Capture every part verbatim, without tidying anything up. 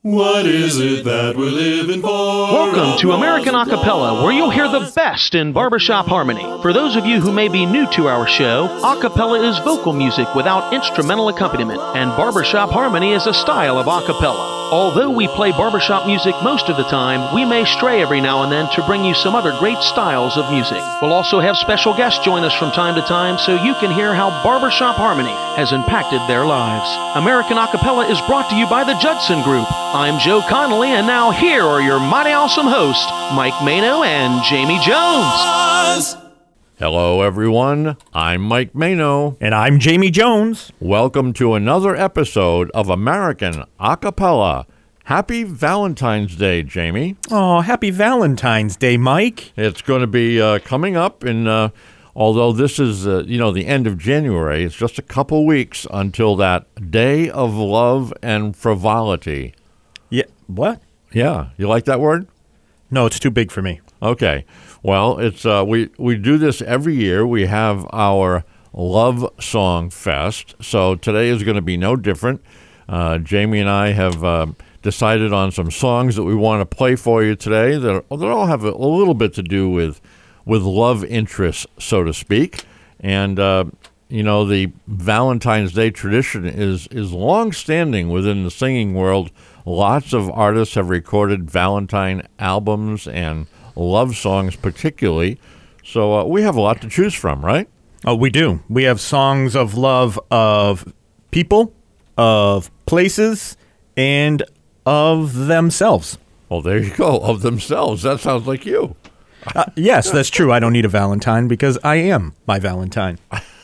What is it that we're living for? Welcome to American Acapella, where you'll hear the best in barbershop harmony. For those of you who may be new to our show, acapella is vocal music without instrumental accompaniment, and barbershop harmony is a style of acapella. Although we play barbershop music most of the time, we may stray every now and then to bring you some other great styles of music. We'll also have special guests join us from time to time so you can hear how barbershop harmony has impacted their lives. American Acapella is brought to you by the Judson Group. I'm Joe Connolly, and now here are your mighty awesome hosts, Mike Mano and Jamie Jones. Hello, everyone. I'm Mike Mano. And I'm Jamie Jones. Welcome to another episode of American Acapella. Happy Valentine's Day, Jamie. Oh, happy Valentine's Day, Mike. It's going to be uh, coming up in, uh, although this is, uh, you know, the end of January, it's just a couple weeks until that Day of Love and Frivolity. Yeah, what? Yeah, you like that word? No, it's too big for me. Okay. Well, it's uh, we, we do this every year. We have our Love Song Fest. So today is going to be no different. Uh, Jamie and I have uh, decided on some songs that we want to play for you today that, that all have a, a little bit to do with with love interests, so to speak. And, uh, you know, the Valentine's Day tradition is, is long-standing within the singing world. Lots of artists have recorded Valentine albums and love songs particularly. So uh, we have a lot to choose from, right? Oh, we do. We have songs of love of people, of places, and of themselves. Well, there you go. Of themselves. That sounds like you. Uh, yes, that's true. I don't need a Valentine because I am my Valentine.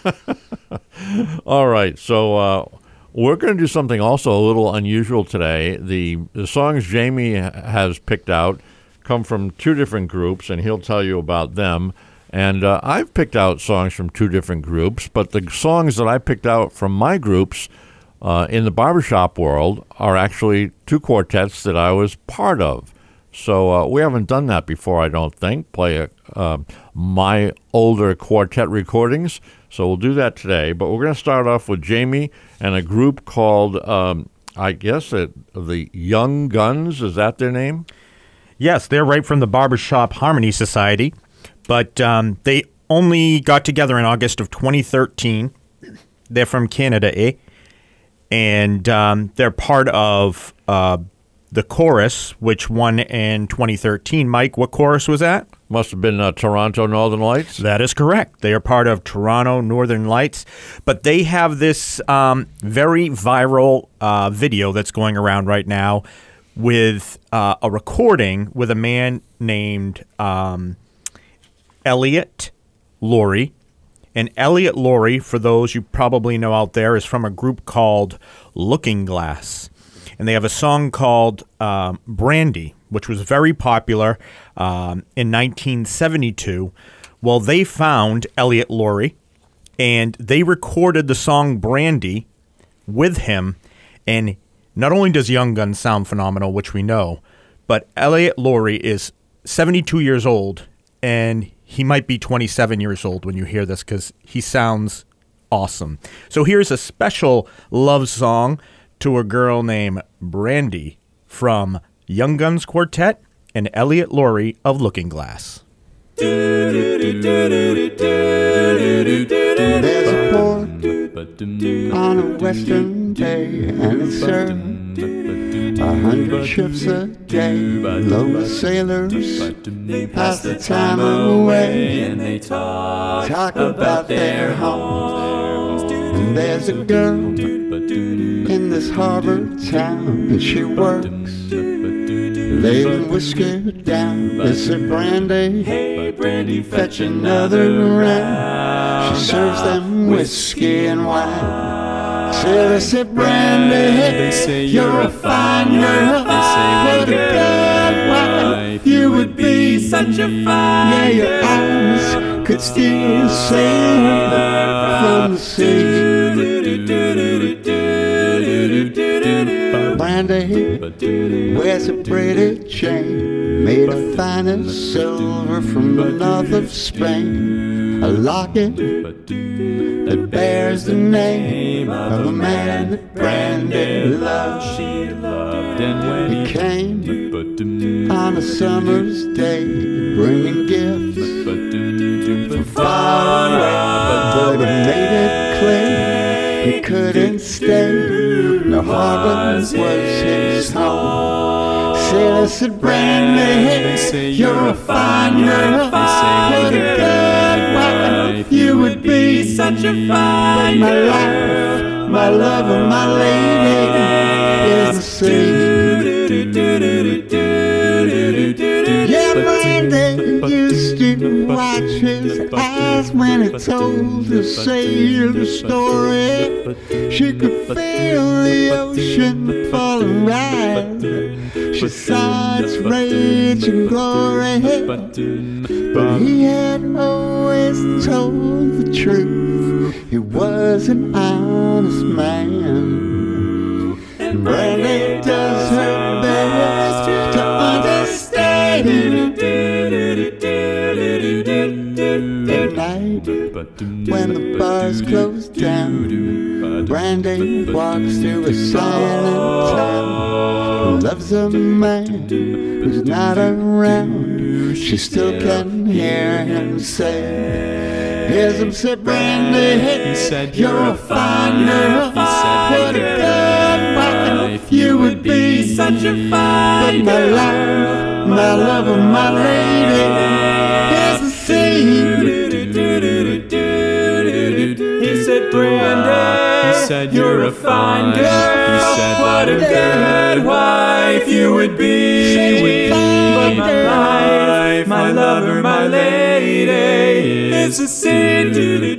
All right. So uh, we're going to do something also a little unusual today. The, the songs Jamie has picked out come from two different groups, and he'll tell you about them. And uh, I've picked out songs from two different groups, but the songs that I picked out from my groups uh, in the barbershop world are actually two quartets that I was part of. So uh, we haven't done that before, I don't think, play a, uh, my older quartet recordings. So we'll do that today. But we're going to start off with Jamie and a group called, um, I guess, it, the Young Guns. Is that their name? Yes, they're right from the Barbershop Harmony Society, but um, they only got together in August of twenty thirteen. They're from Canada, eh? And um, they're part of uh, the chorus, which won in twenty thirteen. Mike, what chorus was that? Must have been uh, Toronto Northern Lights. That is correct. They are part of Toronto Northern Lights, but they have this um, very viral uh, video that's going around right now with uh, a recording with a man named um, Elliot Laurie. And Elliot Laurie, for those you probably know out there, is from a group called Looking Glass. And they have a song called um, Brandy, which was very popular um, in nineteen seventy-two. Well, they found Elliot Laurie, and they recorded the song Brandy with him. And not only does Young Guns sound phenomenal, which we know, but Elliot Laurie is seventy-two years old, and he might be twenty-seven years old when you hear this because he sounds awesome. So here's a special love song to a girl named Brandy from Young Guns Quartet and Elliot Laurie of Looking Glass. There's a port on a western day, and it's served a hundred ships a day. Low sailors pass the time away, and they talk, talk about their homes. And there's a girl in this harbor town, and she works laying whiskey down. They said, Brandy, hey Brandy, fetch another round. She serves them whiskey and wine. So they said, Brandy, they say you're a fine girl. They say, what a good wife you would be. Such a fine yeah, your eyes could still save her from the sea. Brandy wears a pretty chain made of finest silver from the north of Spain. A locket that bears the name of a man that Brandy loved. She loved He came on a summer's day, bringing gifts from far away, but he made it clear he couldn't stay. No harbor was his home. Sailors said, Brandy, you're a fine girl. What a good wife you would be. Such a fine girl. My life, my love, and my lady is the sea. Yeah, Brandy used to watch his eyes when he told the sailor story. She could feel the ocean fall and rise. She saw its rage and glory, but he had always told the truth. He was an honest man. And Brandy does her best to understand. At night, when the bars close down, Brandy walks through a silent town. Who loves a man who's not around. She still can hear him say, hears him say, Brandy, he said, you're a fine girl. He said, what a good wife you would be. Such a fine girl. But my life, my love, and my lady is the sea. He said, Brandy, he said, you're a fine girl. He said, what a good wife you would be. But my life, my lover, my lady is a sin.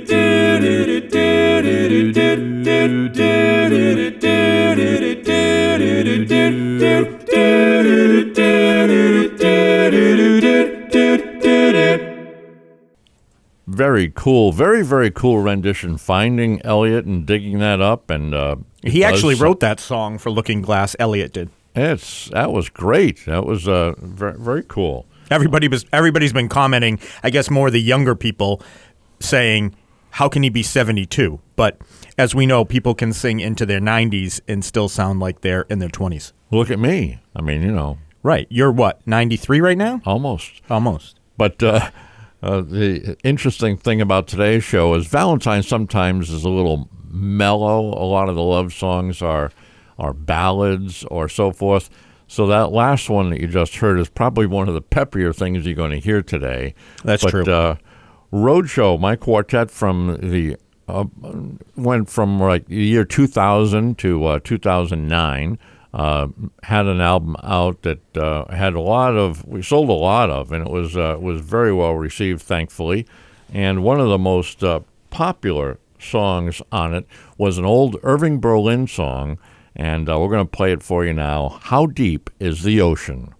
Very cool, very, very cool rendition. Finding Elliott and digging that up. And uh, he actually wrote that song for Looking Glass. Elliott did. It's that was great. That was uh, very, very cool. Everybody was. Everybody's been commenting. I guess more the younger people saying, "How can he be seventy-two?" But as we know, people can sing into their nineties and still sound like they're in their twenties. Look at me. I mean, you know. Right. You're what, ninety-three right now? Almost. Almost. But uh, uh, the interesting thing about today's show is Valentine sometimes is a little mellow. A lot of the love songs are are ballads or so forth. So that last one that you just heard is probably one of the peppier things you're going to hear today. That's but, true. Uh, Roadshow, my quartet from the uh, went from like the year two thousand to uh, two thousand nine. Uh, had an album out that uh, had a lot of, we sold a lot of, and it was uh, was very well received, thankfully. And one of the most uh, popular songs on it was an old Irving Berlin song, and uh, we're going to play it for you now. How Deep is the Ocean?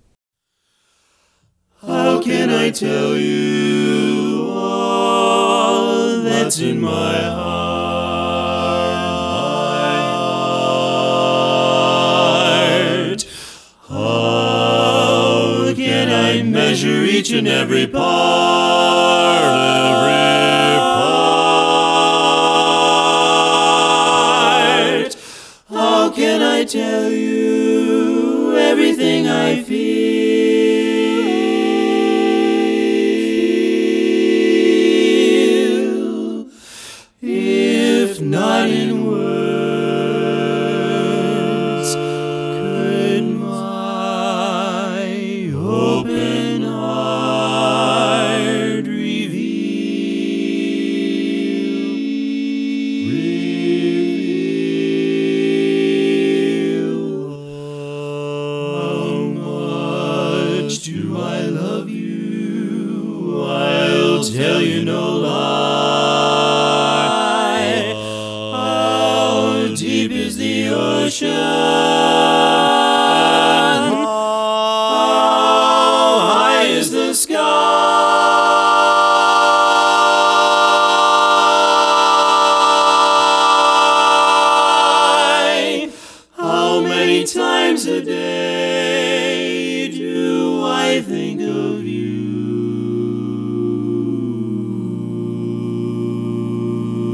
How can I tell you all that's in my heart? How can I measure each and every part, every part? How can I tell you everything I feel, if not in words? Could my open heart reveal? How much do I love you? I'll tell you no lie. How deep is the ocean? How high is the sky? How many times a day do I think of you?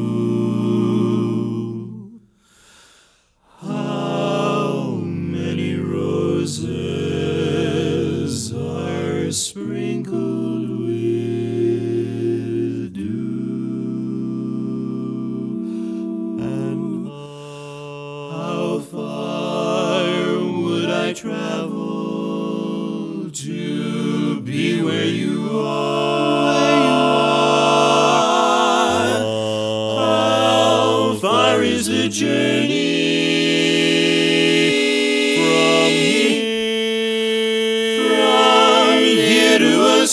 How many roses are sprinkled with dew. And how far would I travel to be where you are? How far is the journey from here, from here to a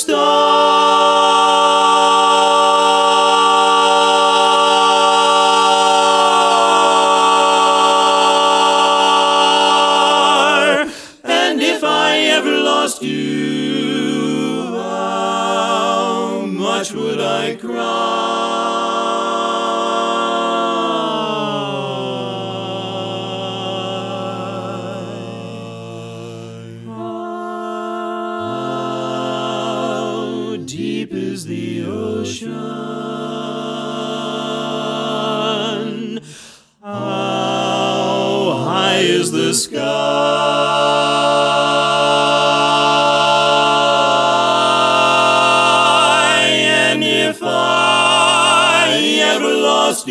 star? And if I ever lost you, how much would I cry? How deep is the ocean? How high is the sky? And if I ever lost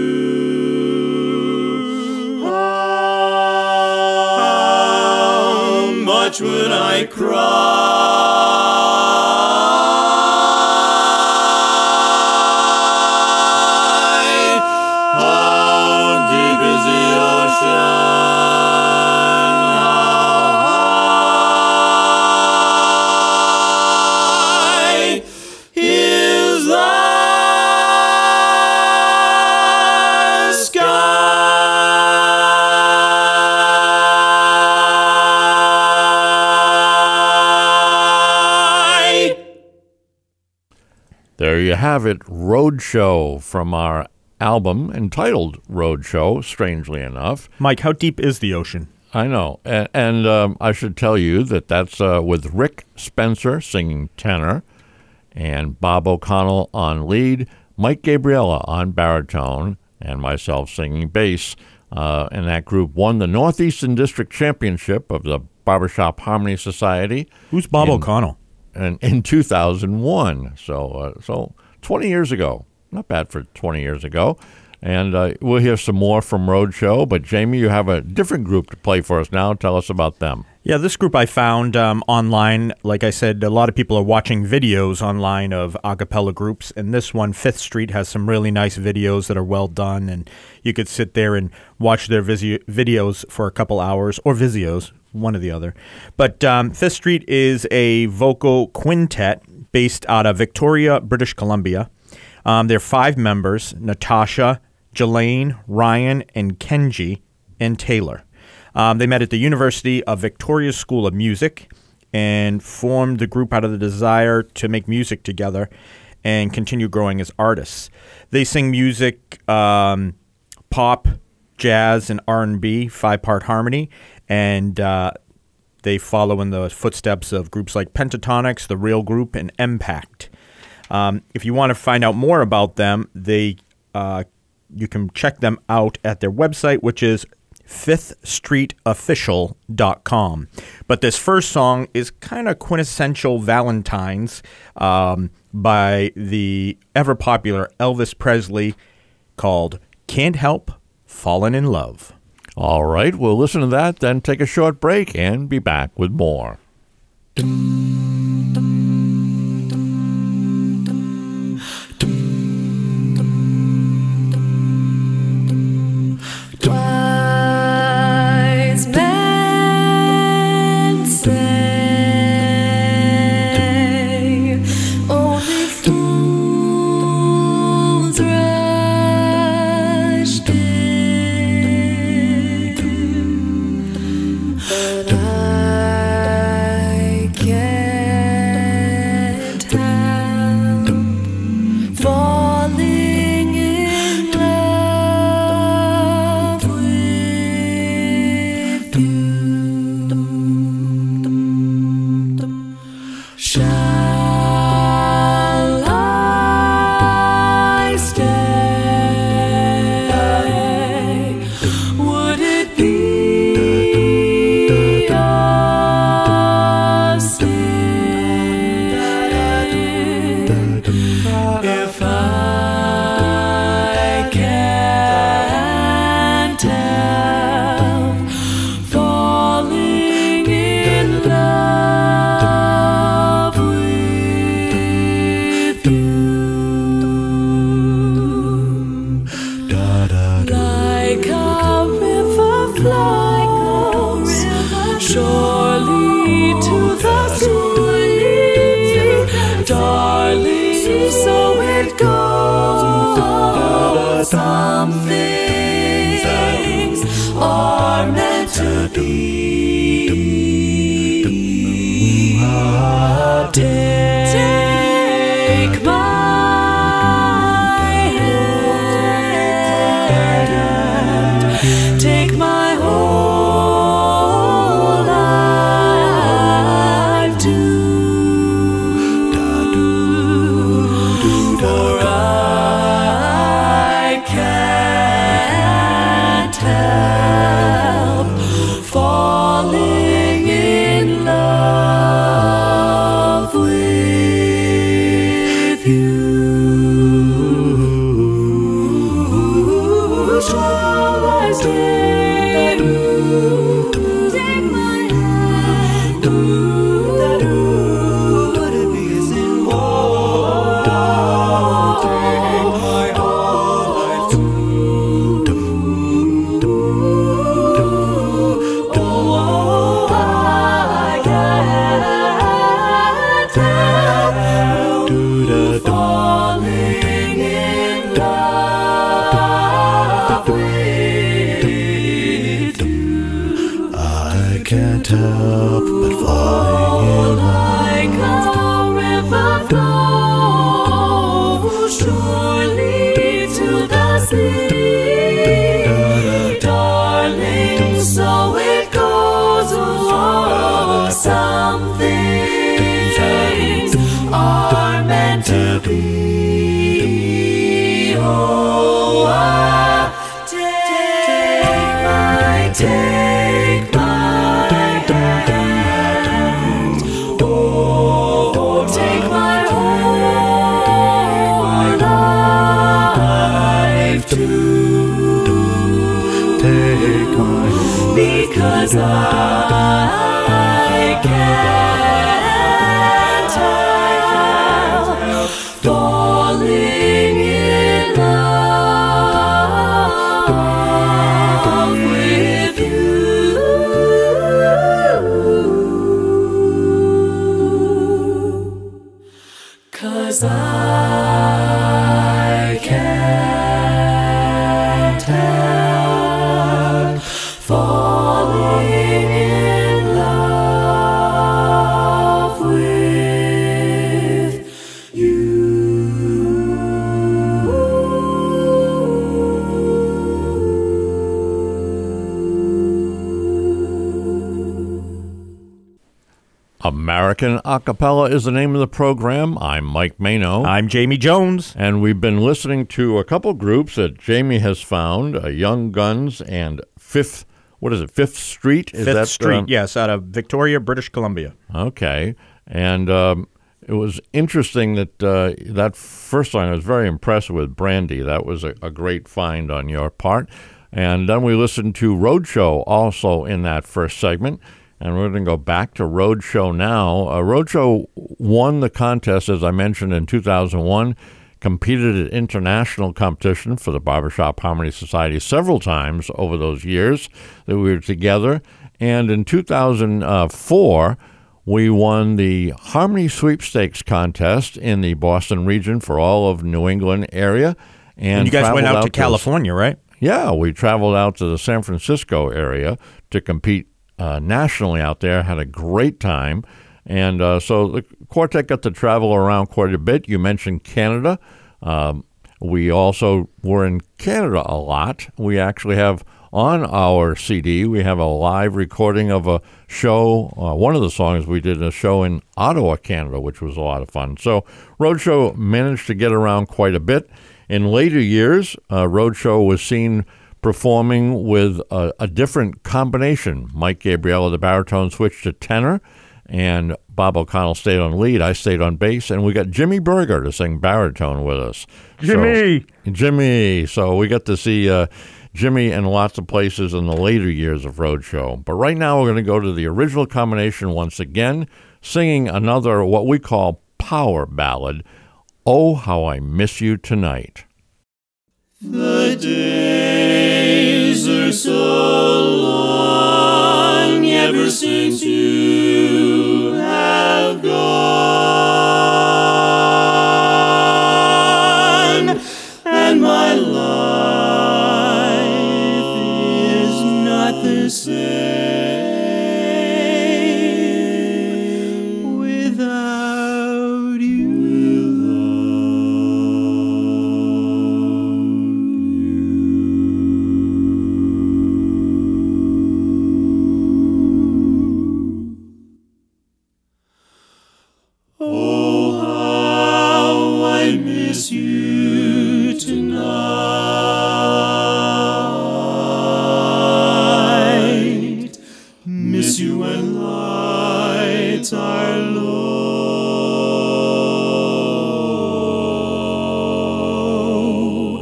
you, how much would I cry? How deep is the ocean? How high is the sky? There you have it, Roadshow, from our album entitled Roadshow, strangely enough. Mike, how deep is the ocean? I know. And, and um, I should tell you that that's uh, with Rick Spencer singing tenor and Bob O'Connell on lead, Mike Gabriella on baritone, and myself singing bass. Uh, and that group won the Northeastern District Championship of the Barbershop Harmony Society. Who's Bob in, O'Connell? In, in two thousand one. So, uh, so twenty years ago. Not bad for twenty years ago. And uh, we'll hear some more from Roadshow. But, Jamie, you have a different group to play for us now. Tell us about them. Yeah, this group I found um, online. Like I said, a lot of people are watching videos online of a cappella groups. And this one, Fifth Street, has some really nice videos that are well done. And you could sit there and watch their visi- videos for a couple hours, or Visios, one or the other. But um, Fifth Street is a vocal quintet based out of Victoria, British Columbia. Um, there are five members: Natasha, Jelaine, Ryan, and Kenji, and Taylor. Um, they met at the University of Victoria School of Music and formed the group out of the desire to make music together and continue growing as artists. They sing music, um, pop, jazz, and R and B, five-part harmony, and uh, they follow in the footsteps of groups like Pentatonix, The Real Group, and Impact. Um, if you want to find out more about them, they uh, you can check them out at their website, which is fifth street official dot com. But this first song is kind of quintessential Valentine's um, by the ever-popular Elvis Presley, called Can't Help Falling in Love. All right, we'll listen to that, then take a short break and be back with more. Wise men say only fools rush in, but I can't. surely to the sea, darling, so it goes. Some things are meant to be. Take my hand, take my whole life too, for I can't help falling in love with you. Shall I stay? Take my hand. Would it be as in war? Take my whole life too. Oh, I can't help falling in love with you. I can't help but falling in love. Like a river flows surely to the sea, darling, so it goes. Oh, some things are meant to be. Oh, I take my, take my hand. Oh, take my whole life too. Take my Because I can't help falling in love with you. 'Cause I can't help falling in love with you. American Acapella is the name of the program. I'm Mike Mano. I'm Jamie Jones. And we've been listening to a couple groups that Jamie has found, uh, Young Guns and Fifth, what is it, Fifth Street? Is Fifth that, Street, um, yes, out of Victoria, British Columbia. Okay. And um, it was interesting that uh, that first song, I was very impressed with Brandy. That was a, a great find on your part. And then we listened to Roadshow also in that first segment. And we're going to go back to Roadshow now. Uh, Roadshow won the contest, as I mentioned, in two thousand one, competed at international competition for the Barbershop Harmony Society several times over those years that we were together. And in two thousand four, we won the Harmony Sweepstakes contest in the Boston region for all of New England area. And, And you guys went traveled out to to California, right? Yeah, we traveled out to the San Francisco area to compete uh, nationally out there, had a great time. And uh, so the quartet got to travel around quite a bit. You mentioned Canada. Um, we also were in Canada a lot. We actually have on our C D, we have a live recording of a show. Uh, one of the songs we did a show in Ottawa, Canada, which was a lot of fun. So Roadshow managed to get around quite a bit. In later years, uh, Roadshow was seen performing with a, a different combination. Mike Gabriella, the baritone, switched to tenor, and Bob O'Connell stayed on lead. I stayed on bass, and we got Jimmy Berger to sing baritone with us. Jimmy! So, Jimmy! So we got to see uh, Jimmy in lots of places in the later years of Roadshow. But right now we're going to go to the original combination once again, singing another, what we call power ballad, Oh, How I Miss You Tonight. The days are so long, ever since you have gone, and my life is not the same without you. Oh, how I miss you tonight. Miss you when lights are low.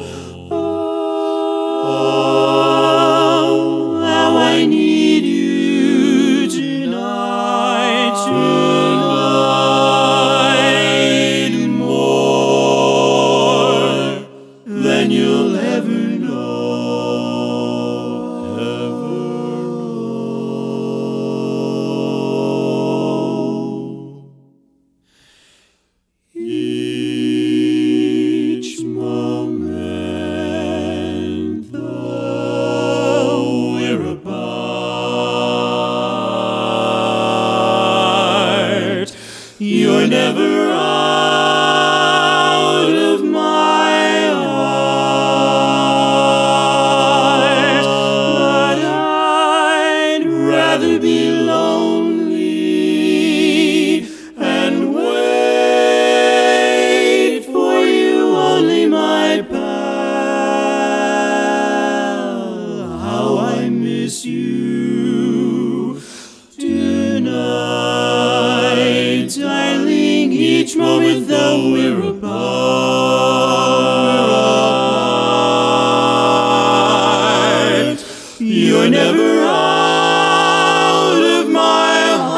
Oh, how I need you tonight, tonight, more than you'll ever know, ever know. Each moment, though we're apart, you're never out of my heart. But I'd rather be lonely and wait for you, only my pal. How I miss you tonight, darling. Each moment though we're apart, you're never out of my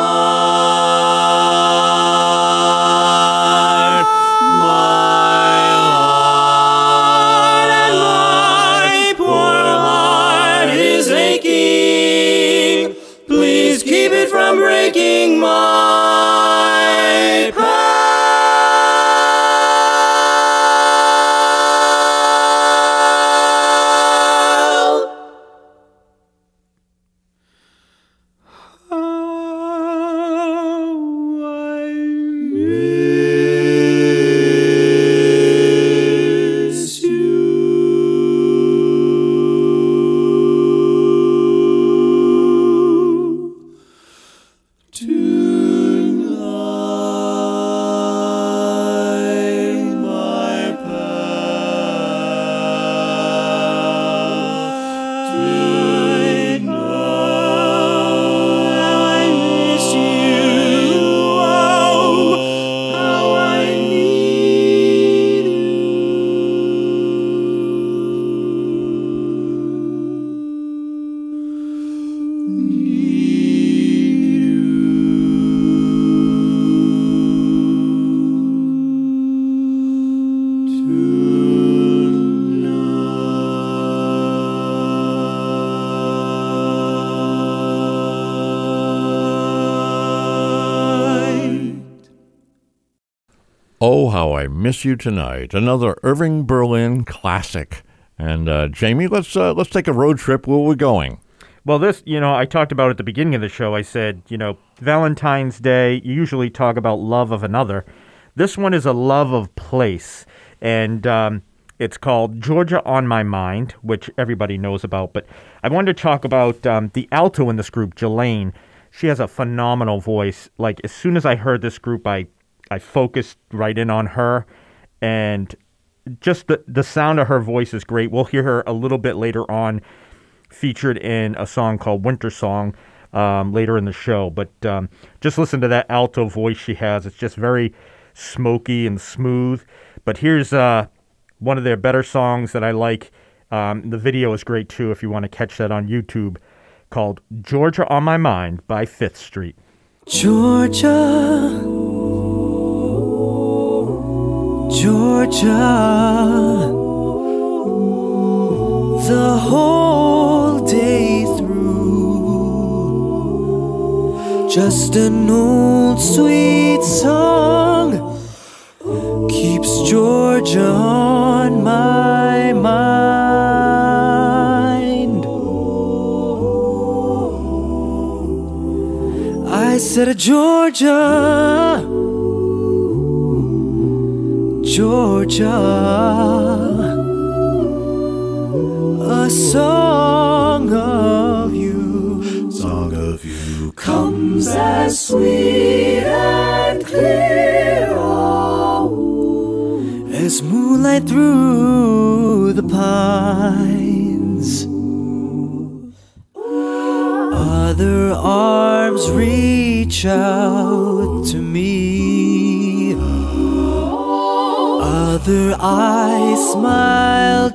heart, my heart, and my poor heart is aching. Please keep it from breaking, my pal. How I miss you tonight, my pal. Tonight, how I miss you. Oh, how I need Oh, How I Miss You Tonight, another Irving Berlin classic. And uh, Jamie, let's uh, let's take a road trip. Where are we going? Well, this, you know, I talked about at the beginning of the show. I said, you know, Valentine's Day, you usually talk about love of another. This one is a love of place. And um, it's called Georgia on My Mind, which everybody knows about. But I wanted to talk about um, the alto in this group, Jelaine. She has a phenomenal voice. Like, as soon as I heard this group, I, I focused right in on her. And just the, the sound of her voice is great. We'll hear her a little bit later on, featured in a song called Winter Song um, later in the show. But um, just listen to that alto voice she has. It's just very smoky and smooth. But here's uh, one of their better songs that I like. Um, the video is great, too, if you want to catch that on YouTube, called Georgia on My Mind by Fifth Street. Georgia, Georgia, the whole day through Just an old sweet song keeps Georgia on my mind. I said, Georgia, Georgia, a song of you, song of you comes as sweet and clear oh, as moonlight through the pines. Other arms reach out to me, other eyes smile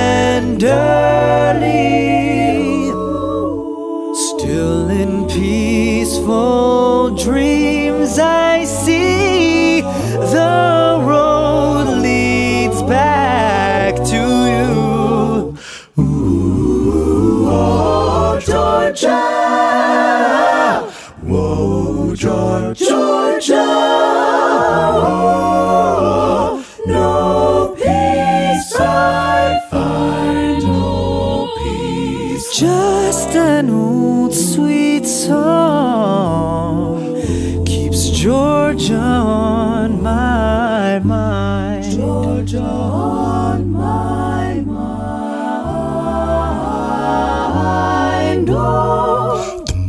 tenderly. Still in peaceful dreams I see the road leads back to you. Ooh, oh, Georgia, whoa, Georgia, Georgia, oh, no peace I find, no peace. Just an old sweet song keeps Georgia on my mind. Georgia on my mind. Oh.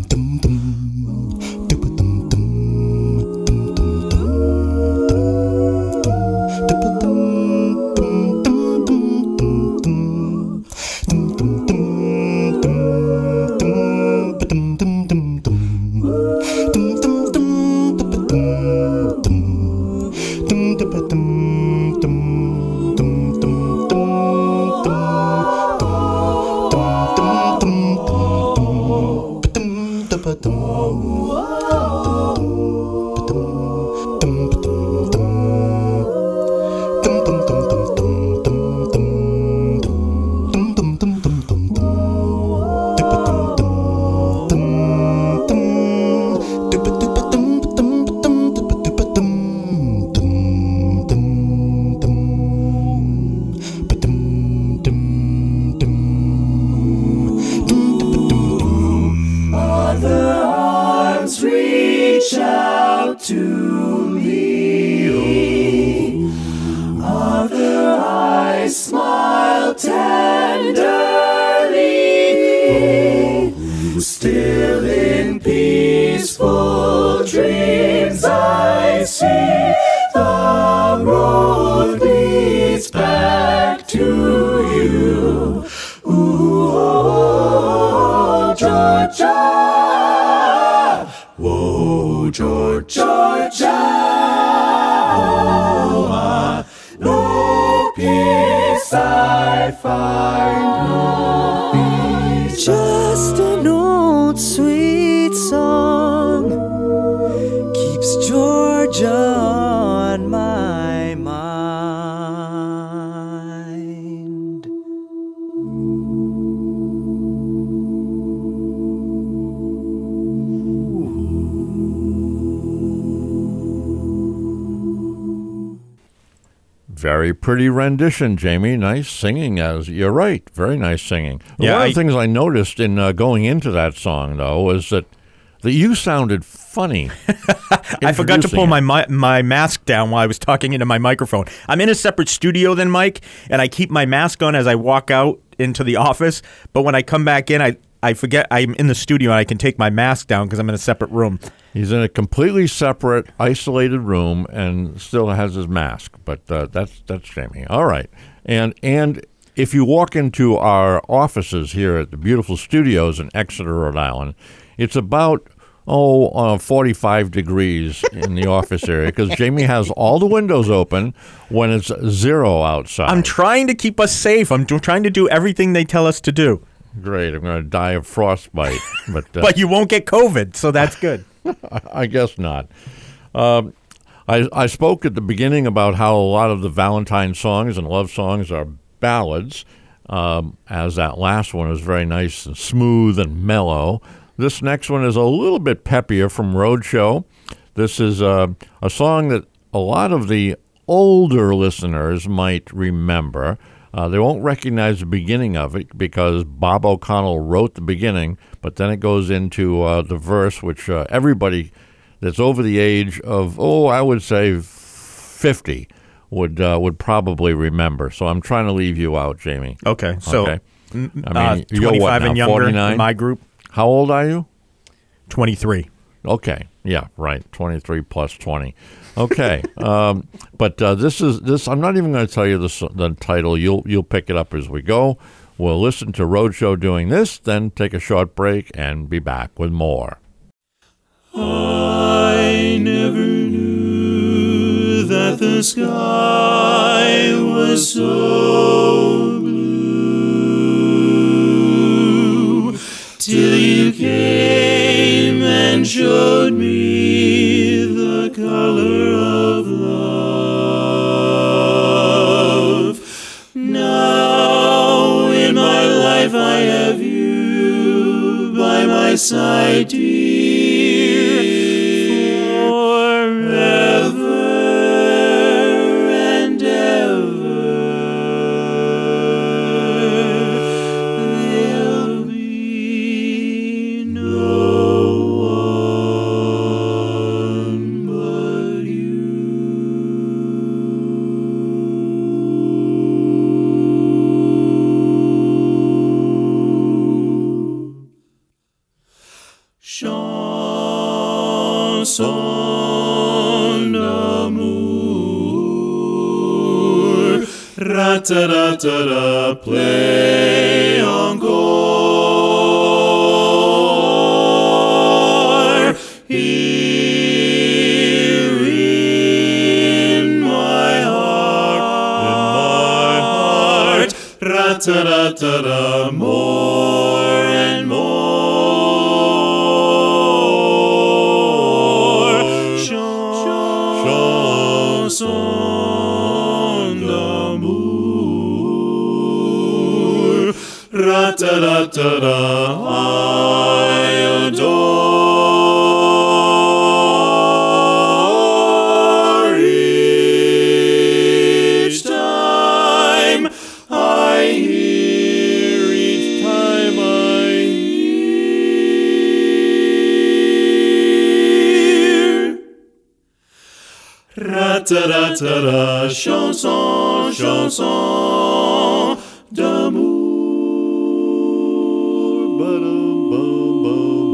Still in peaceful dreams I see the road leads back to you. Ooh, oh, Georgia, whoa, Georgia, Georgia, oh, no peace I find, no peace. Just an old sweet song keeps Georgia on my mind. Very pretty rendition, Jamie. Nice singing. As you're right, very nice singing. Yeah, One of I- the things I noticed in uh, going into that song, though, was that that you sounded funny. I forgot to pull introducing my, it. mi- my mask down while I was talking into my microphone. I'm in a separate studio than Mike, and I keep my mask on as I walk out into the office. But when I come back in, I, I forget I'm in the studio and I can take my mask down because I'm in a separate room. He's in a completely separate, isolated room and still has his mask. But uh, that's that's Jamie. All right, and and if you walk into our offices here at the beautiful studios in Exeter, Rhode Island, it's about oh uh, forty-five degrees in the office area because Jamie has all the windows open when it's zero outside. I'm trying to keep us safe. I'm do- trying to do everything they tell us to do. Great. I'm going to die of frostbite, but uh, But you won't get COVID, so that's good. I guess not. Um, I, I spoke at the beginning about how a lot of the Valentine songs and love songs are ballads, um, as that last one is very nice and smooth and mellow. This next one is a little bit peppier from Roadshow. This is uh, a song that a lot of the older listeners might remember. Uh, they won't recognize the beginning of it because Bob O'Connell wrote the beginning, but then it goes into uh, the verse, which uh, everybody that's over the age of, oh, I would say fifty would uh, would probably remember. So I'm trying to leave you out, Jamie. Okay, so Okay. I mean, uh, you're what twenty-five now, and younger forty-nine? in my group. How old are you? twenty-three. Okay, yeah, right. twenty-three plus twenty. Okay, um, but uh, this is this. I'm not even going to tell you the, the title. You'll you'll pick it up as we go. We'll listen to Roadshow doing this, then take a short break and be back with more. I never knew that the sky was so blue till you came and showed me the color of love. Now in my life I have you by my side, dear, forever and ever. There'll be no one but you. Chanson d'amour, ra-ta-da-ta-da, play encore. Here in my heart, in my heart, ra-ta-da-ta-da, more and more. Chanson d'amour, ra-ta-da-ta-da, I adore. Each time I hear, each time I hear, ra-ta-da-ta-da, chanson, chanson d'amour. Ba-dum-bum-bum,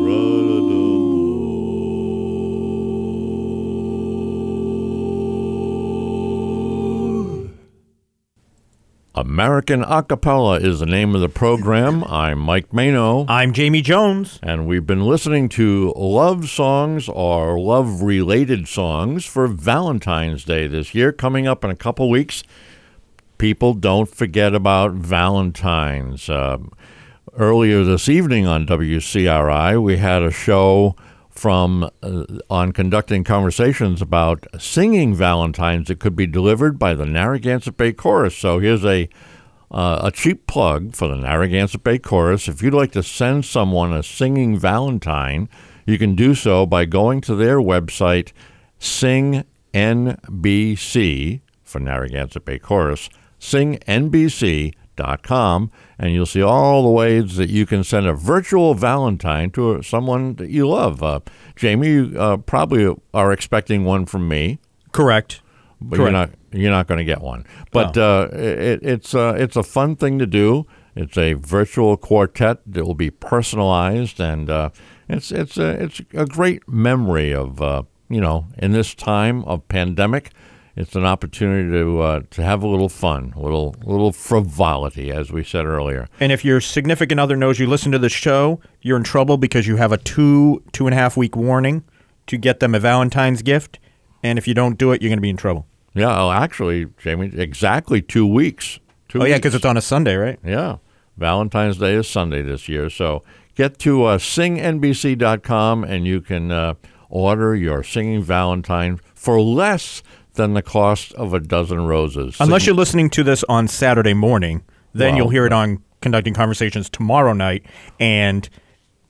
ra-da-dum-bum. American Acapella is the name of the program. I'm Mike Mano. I'm Jamie Jones. And we've been listening to love songs or love-related songs for Valentine's Day this year. Coming up in a couple weeks, people don't forget about Valentine's. Um, earlier this evening on W C R I, we had a show from uh, on conducting conversations about singing Valentines that could be delivered by the Narragansett Bay Chorus. So here's a Uh, a cheap plug for the Narragansett Bay Chorus. If you'd like to send someone a singing Valentine, you can do so by going to their website, sing N B C, for Narragansett Bay Chorus, sing N B C dot com, and you'll see all the ways that you can send a virtual Valentine to someone that you love. Uh, Jamie, you uh, probably are expecting one from me. Correct. But Correct. you're not you're not going to get one. But No. uh, it, it's uh, it's a fun thing to do. It's a virtual quartet that will be personalized, and uh, it's it's a it's a great memory of uh, you know, in this time of pandemic. It's an opportunity to uh, to have a little fun, a little little frivolity, as we said earlier. And if your significant other knows you listen to the show, you're in trouble because you have a two two and a half week warning to get them a Valentine's gift. And if you don't do it, you're going to be in trouble. Yeah, well, actually, Jamie, exactly two weeks. Two Oh, yeah, weeks. because it's on a Sunday, right? Yeah. Valentine's Day is Sunday this year. So get to uh, sing N B C dot com and you can uh, order your singing Valentine for less than the cost of a dozen roses. Unless Sing- you're listening to this on Saturday morning, then Well, you'll hear it on Conducting Conversations tomorrow night. And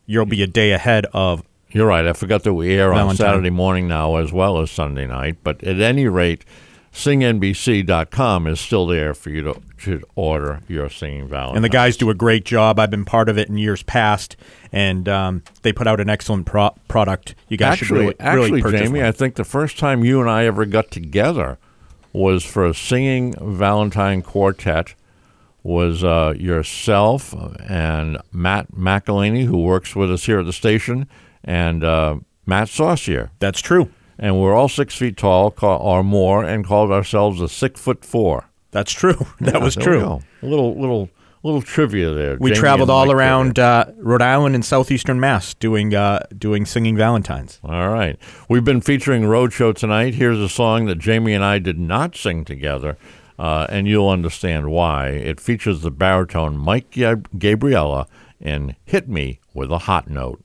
you'll be a day ahead of. You're right. I forgot that we air on Valentine. Saturday morning now as well as Sunday night. But at any rate, sing N B C dot com is still there for you to, to order your Singing Valentine. And the guys do a great job. I've been part of it in years past, and um, they put out an excellent pro- product. You guys actually, should really, actually, really purchase Jamie, one. I think the first time you and I ever got together was for a Singing Valentine quartet. Was uh, yourself and Matt McElhaney, who works with us here at the station, and uh, Matt Saucier. That's true. And we're all six feet tall ca- or more, and called ourselves a six foot four. That's true. That Yeah, was there true. we go. A little, little, little trivia there. We Jamie traveled and all Mike around trivia. uh, Rhode Island and southeastern Mass doing uh, doing Singing Valentines. All right. We've been featuring Roadshow tonight. Here's a song that Jamie and I did not sing together, uh, and you'll understand why. It features the baritone Mike Gab- Gabriella in Hit Me With a Hot Note.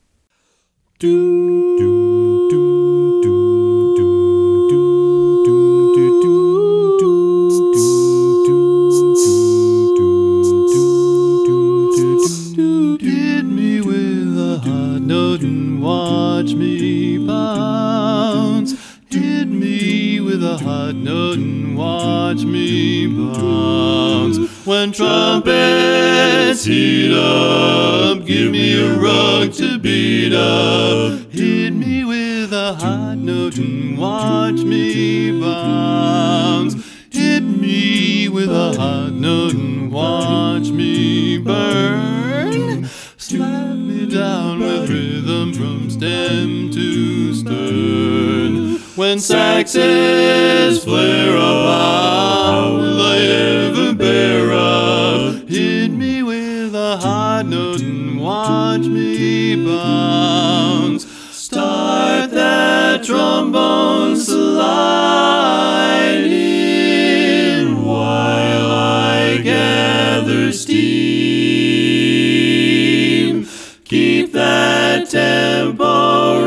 Hit me with a hot note and watch me bounce. Hit me with a hot note and watch me bounce. When trumpets heat up, give me a rug to beat up. Hit me with a hot note and watch me bounce. Hit me with a hot note and watch me burn. Slap me down with rhythm from stem to stern. When saxes flare up, how will I ever bear up? Hit me with a hot note and watch me bounce. Start that trombone sliding while I gather steam. Keep that tempo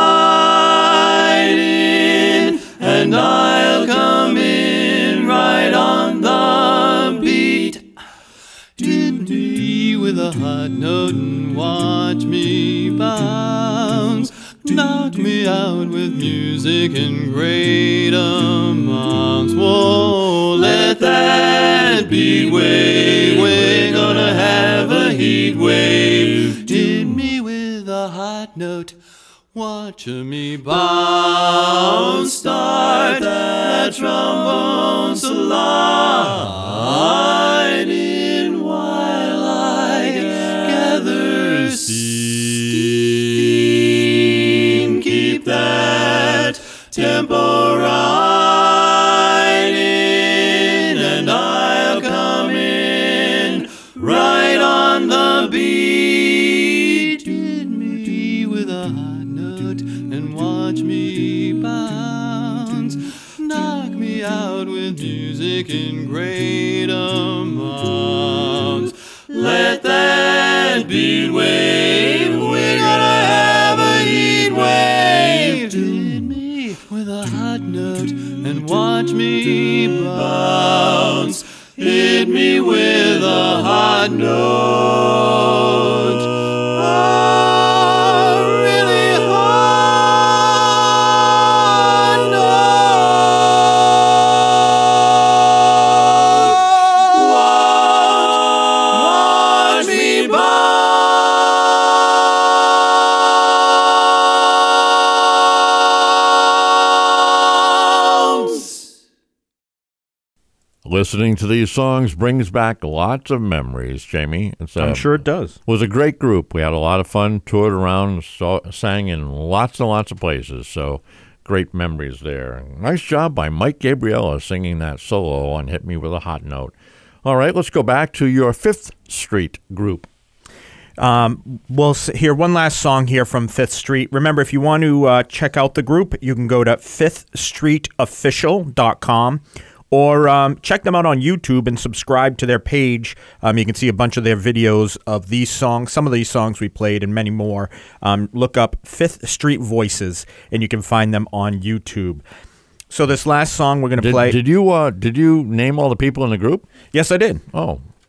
riding, and I'll come in right on the beat. Hit me with a hot note and watch me bounce. Knock me out with music in great amounts. Whoa, let that beat wave. We're gonna have a heat wave. Hit me with a hot note. Watch me bounce. Start that trombone sliding while I gather steam. Keep that tempo riding, and I'll come in right on the beat. Hit me with a hot note and watch me bounce. Knock me out with music in great amounts. Let that beat wave. We're gonna have a heat wave. Hit me with a hot note and watch me bounce. Hit me with a hot note. A really hot note. Watch, watch me bounce. Listening to these songs brings back lots of memories, Jamie. It's a, I'm sure it does. was a great group. We had a lot of fun, toured around, saw, sang in lots and lots of places. So great memories there. Nice job by Mike Gabriella singing that solo on Hit Me With a Hot Note. All right, let's go back to your Fifth Street group. Um, we'll s- hear one last song here from Fifth Street. Remember, if you want to uh, check out the group, you can go to fifth street official dot com. Or um, check them out on YouTube and subscribe to their page. Um, you can see a bunch of their videos of these songs, some of these songs we played, and many more. Um, look up Fifth Street Voices, and you can find them on YouTube. So this last song we're going to Did, play. did you uh, did you name all the people in the group? Yes, I did. Oh,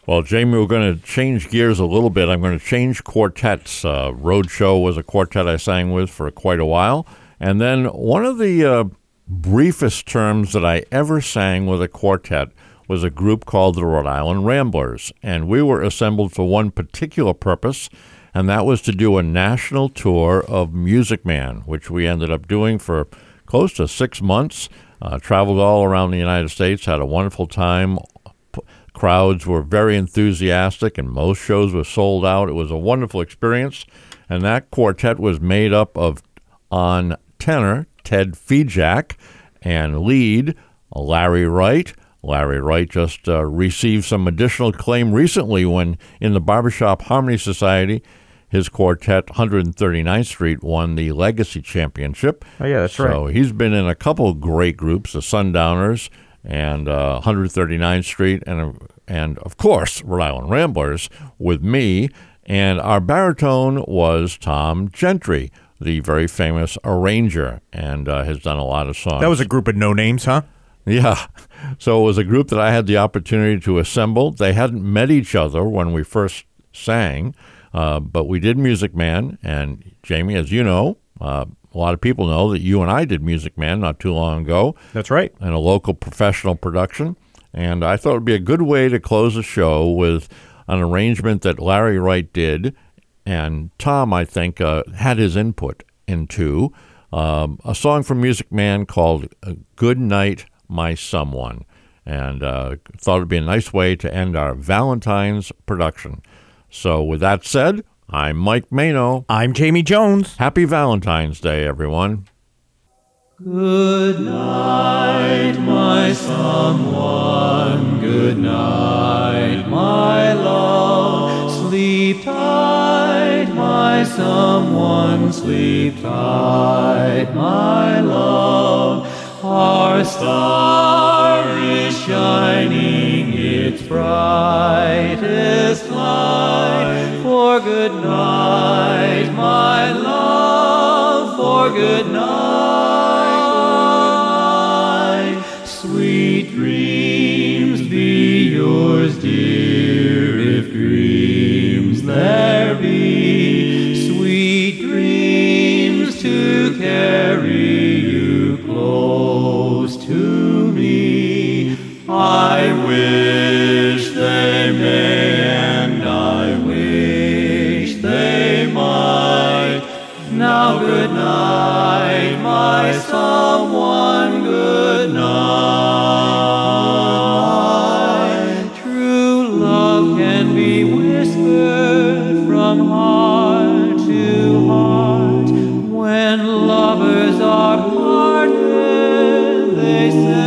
Well, Jamie, we're going to change gears a little bit. I'm going to change quartets. Uh, Roadshow was a quartet I sang with for quite a while. And then one of the uh, briefest terms that I ever sang with a quartet was a group called the Rhode Island Ramblers. And we were assembled for one particular purpose, and that was to do a national tour of Music Man, which we ended up doing for close to six months. Uh, traveled all around the United States, had a wonderful time. P- crowds were very enthusiastic, and most shows were sold out. It was a wonderful experience, and that quartet was made up of, on tenor, Ted Fejak, and lead, Larry Wright. Larry Wright just uh, received some additional acclaim recently when, in the Barbershop Harmony Society, his quartet, one hundred thirty-ninth Street, won the Legacy Championship. Oh, yeah, that's so right. So he's been in a couple of great groups, the Sundowners and uh, one hundred thirty-ninth Street, and, and of course, Rhode Island Ramblers with me. And our baritone was Tom Gentry, the very famous arranger, and uh, has done a lot of songs. That was a group of no-names, huh? Yeah. So it was a group that I had the opportunity to assemble. They hadn't met each other when we first sang. Uh, but we did Music Man, and Jamie, as you know, uh, a lot of people know that you and I did Music Man not too long ago. That's right. In a local professional production. And I thought it would be a good way to close the show with an arrangement that Larry Wright did, and Tom, I think, uh, had his input into um, a song from Music Man called Good Night, My Someone. And uh, thought it would be a nice way to end our Valentine's production. So with that said, I'm Mike Mano. I'm Jamie Jones. Happy Valentine's Day, everyone. Good night, my someone. Good night, my love. Sleep tight, my someone. Sleep tight, my love. Our star is shining its brightest light. For good night, my love, for good night. Sweet dreams be yours, dear, if dreams there be. Sweet dreams to carry you close to me. I wish they may, and I wish they might. Now good night, my someone, good night. True love can be whispered from heart to heart. When lovers are parted, they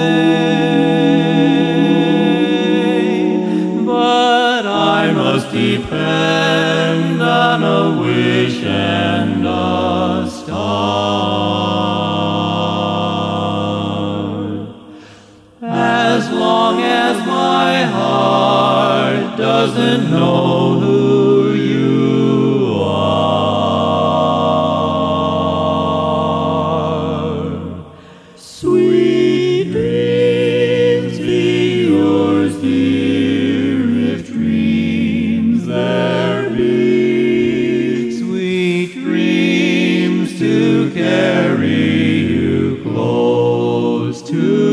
say, but I must depend on a wish and a star. As long as my heart doesn't know who you are. Sweet dreams be yours, dear, if dreams there be. Sweet dreams to carry you close to